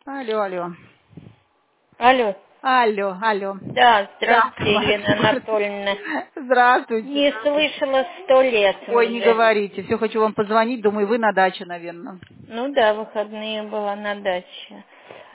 Алло, алло. Алло. Алло, алло. Да, Да, здравствуйте, Тамара Елена Григорьевна. Анатольевна. Здравствуйте, Не здравствуйте. слышала 100 лет Ой, не уже. говорите. Все хочу вам позвонить. Думаю, вы на даче, наверное. Ну да, выходные была на даче.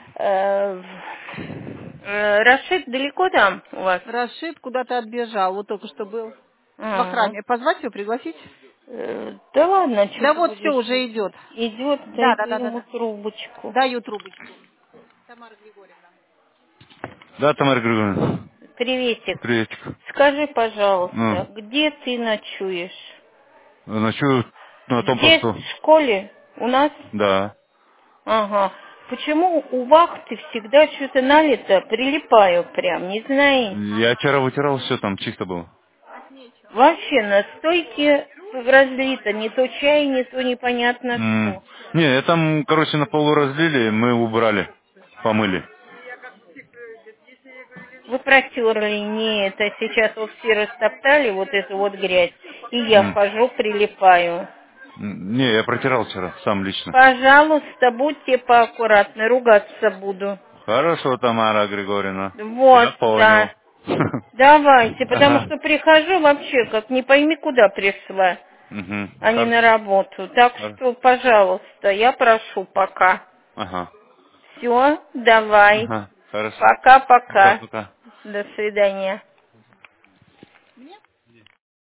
Рашид далеко там у вас? Рашид куда-то отбежал. Вот только что был в А, охране. Позвать его, пригласить? Да ладно, что Да ты вот все будешь? уже идет. Идет, Да, да, даю да, да, ему да. трубочку. Даю трубочку. Тамара Григорьевна. Да, Тамара Григорьевна. Приветик. Приветик. Скажи, Ну, пожалуйста, где ты ночуешь? ночую на том Здесь, посту. в школе? У нас? Да. Ага. Почему у вахты всегда что-то налито? Прилипаю прям, не знаю. Я вчера вытирал, все там чисто было. Вообще на стойке разлито, не то чай, не то непонятно что. Не, там, короче, на полу разлили, мы убрали, помыли. Вы протерли, не это, сейчас вот все растоптали вот эту вот грязь, и я М. хожу, прилипаю. Не, я протирал вчера, сам лично. Пожалуйста, будьте поаккуратны, ругаться буду. Хорошо, Тамара Григорьевна. Вот, Я понял. да. Давайте, потому Ага. что прихожу вообще, как не пойми, куда пришла, Мгм. а не на работу. Так что, пожалуйста, я прошу пока. Ага. Все, давай. Ага. Хорошо. Пока-пока. Пока-пока. До свидания.